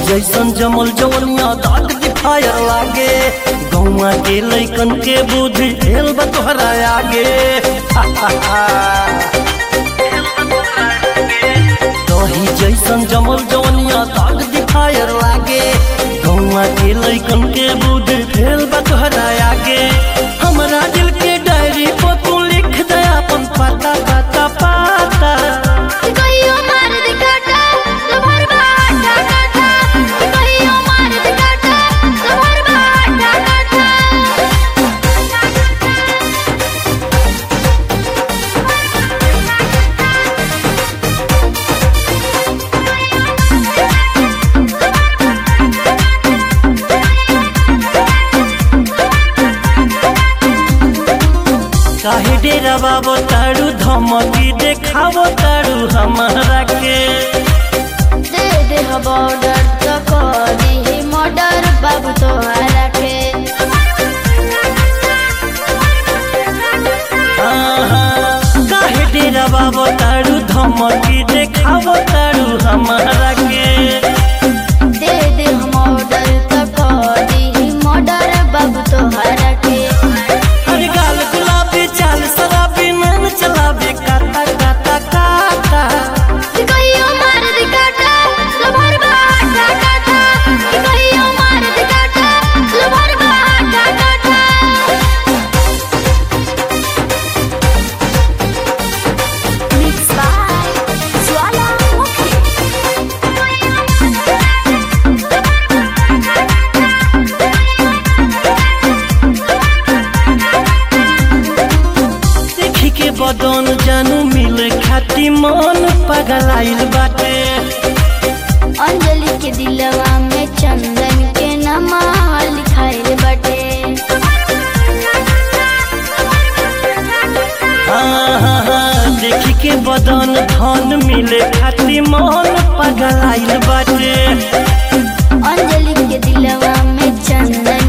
जैसन जमल जवनिया दाग दिखायर लागे गौवा के लैकन के बुद्धि हेल बा तोहरा आगे दही जैसन जमल जवनिया दाग दिखायर लागे गौवा के लैकन के बुद्धि हेल बा तोहरा आगे हमरा दिल के डायरी पर तू लिख दे अपन पाता पाता पाता काहे डेरा बाबो तारू धमकी देखावो तारू हमारा के दे दे बॉर्डर तो करी मर्डर बाबू तोहरा के काहे डेरा बाबो तारू धमकी देखावो तारू हमारा के दे दे बॉर्डर तो करी मर्डर बाबू तोहरा के अरे गाल गुलाबी चाल शराबी नैन चलाबे काटा काटा काटा कहियो मार दे काटा लभर बाटा काटा कहियो मार दे काटा लभर बाटा काटा मिक्स बाय ज्वालामुखी देखी के बदन जानू मिले खाती मन पगलाइल बाटे अंजलि के दिलवा में चंदन के नमा लिखाइल बाटे देखी के बदन धन मिले खाती मन पगलाइल बाटे अंजलि के दिलवा में चंदन